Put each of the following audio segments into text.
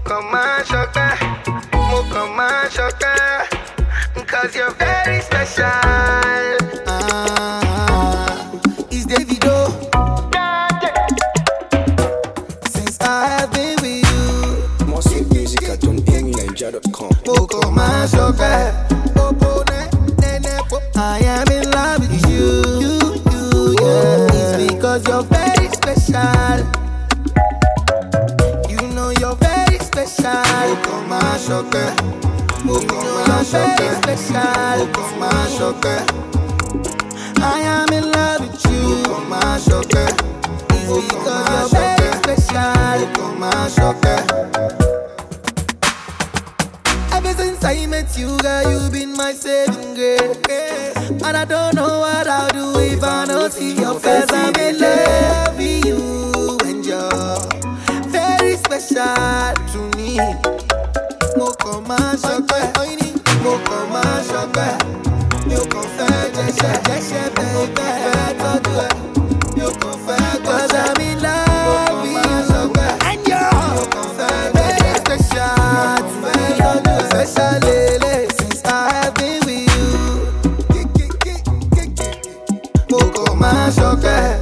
Cause you're very special. It's Davido. Since I have been with you. More sweet music at AmyNiger.com. I am in love with you, yeah. It's because you're very special. You know you're very special. You're very special. I am in love with you. It's because you're very special. Ever since I met you, girl, you've been my saving grace. And I don't know what I'll do if I don't see your face. I'm in love with you, and you're very special to me. Mo come and shock me, mo come and shock me. You confess, just baby, you confess, 'cause I'm in love with you, and you're very special to me. Special lady, since I have been with you. Mo come and shock me.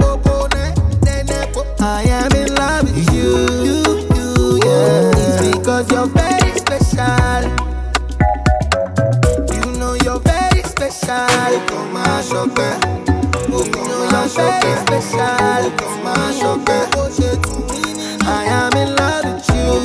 I am in love with you, yeah. It's because you're very special. You know you're very special. You know you're very special. I am in love with you.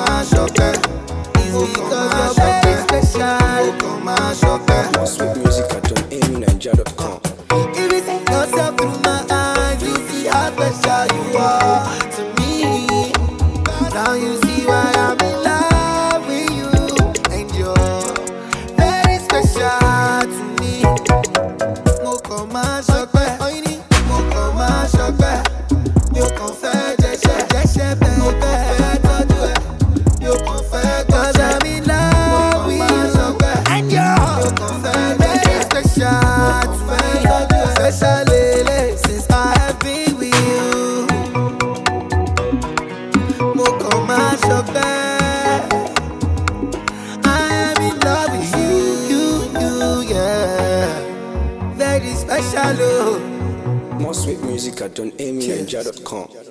It's because you're very special. More sweet music at AmyNiger.com. If you see yourself through my eyes, you see how special you are to me. Now you see why I'm in love with you, and you're very special to me. Mo come and shock me, mo come and shock me. You confess, just baby, you confess, 'cause I'm in love with you, and you're very special to me. Special lady, since I have been with you. Mo come and shock me. I am in love with you, yeah. Very special, oh. More sweet music at AmyNiger.com.